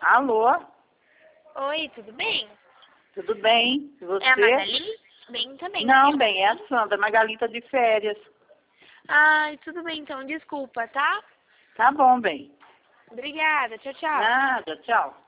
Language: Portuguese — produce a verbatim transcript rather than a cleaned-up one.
Alô? Oi, tudo bem? Tudo bem? E você? É a Magali? Bem também. Não, Eu- bem, é a Sandra. Magali tá de férias. Ai, tudo bem então, desculpa, tá? Tá bom, bem. Obrigada, tchau, tchau. Nada, tchau.